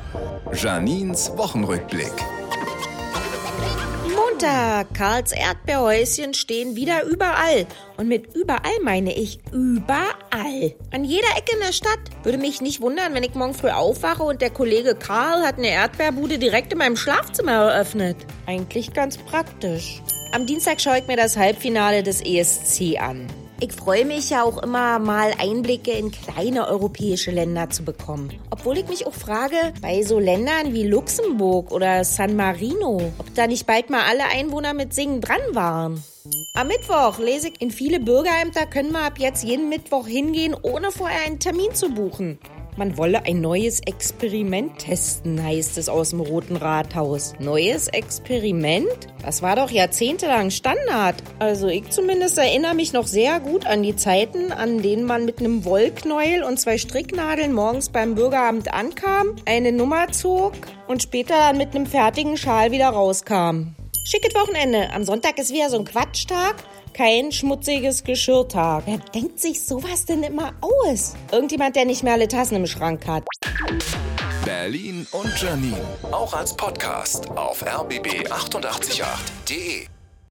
Janines Wochenrückblick. Montag, Karls Erdbeerhäuschen stehen wieder überall. Und mit überall meine ich überall. An jeder Ecke in der Stadt. Würde mich nicht wundern, wenn ich morgen früh aufwache und der Kollege Karl hat eine Erdbeerbude direkt in meinem Schlafzimmer eröffnet. Eigentlich ganz praktisch. Am Dienstag schaue ich mir das Halbfinale des ESC an. Ich freue mich ja auch immer mal Einblicke in kleine europäische Länder zu bekommen. Obwohl ich mich auch frage, bei so Ländern wie Luxemburg oder San Marino, ob da nicht bald mal alle Einwohner mit Singen dran waren. Am Mittwoch lese ich, in viele Bürgerämter können wir ab jetzt jeden Mittwoch hingehen, ohne vorher einen Termin zu buchen. Man wolle ein neues Experiment testen, heißt es aus dem Roten Rathaus. Neues Experiment? Das war doch jahrzehntelang Standard. Also ich zumindest erinnere mich noch sehr gut an die Zeiten, an denen man mit einem Wollknäuel und 2 Stricknadeln morgens beim Bürgeramt ankam, eine Nummer zog und später dann mit einem fertigen Schal wieder rauskam. Schickes Wochenende. Am Sonntag ist wieder so ein Quatschtag. Kein schmutziges Geschirrtag. Wer denkt sich sowas denn immer aus? Irgendjemand, der nicht mehr alle Tassen im Schrank hat. Berlin und Janine. Auch als Podcast auf rbb888.de.